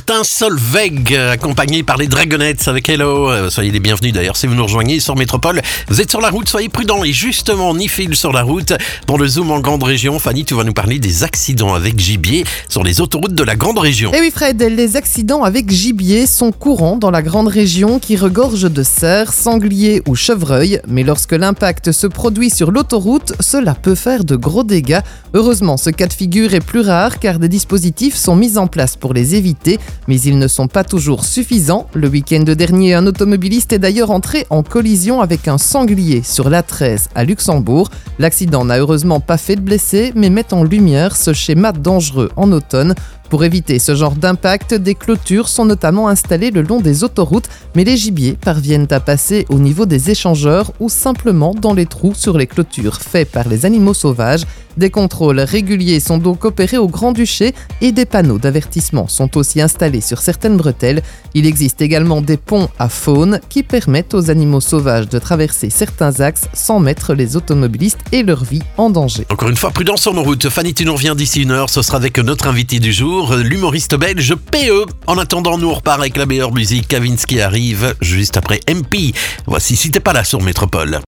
Martin Solveig, accompagné par les Dragonettes avec Hello. Soyez les bienvenus d'ailleurs si vous nous rejoignez sur Métropole. Vous êtes sur la route, soyez prudents. Et justement, ni fil sur la route. Dans le Zoom en grande région, Fanny, tu vas nous parler des accidents avec gibier sur les autoroutes de la grande région. Et oui Fred, les accidents avec gibier sont courants dans la grande région qui regorge de cerfs, sangliers ou chevreuils. Mais lorsque l'impact se produit sur l'autoroute, cela peut faire de gros dégâts. Heureusement, ce cas de figure est plus rare car des dispositifs sont mis en place pour les éviter, mais ils ne sont pas toujours suffisants. Le week-end dernier, un automobiliste est d'ailleurs entré en collision avec un sanglier sur l'A13 à Luxembourg. L'accident n'a heureusement pas fait de blessés, mais met en lumière ce schéma dangereux en automne. Pour éviter ce genre d'impact, des clôtures sont notamment installées le long des autoroutes, mais les gibiers parviennent à passer au niveau des échangeurs ou simplement dans les trous sur les clôtures faits par les animaux sauvages. Des contrôles réguliers sont donc opérés au Grand-Duché et des panneaux d'avertissement sont aussi installés sur certaines bretelles. Il existe également des ponts à faune qui permettent aux animaux sauvages de traverser certains axes sans mettre les automobilistes et leur vie en danger. Encore une fois, prudence sur nos routes. Fanny, tu nous reviens d'ici une heure. Ce sera avec notre invité du jour, l'humoriste belge PE. En attendant, nous on repart avec la meilleure musique. Kavinsky arrive juste après MP. Voici Si t'es pas là sur Métropole.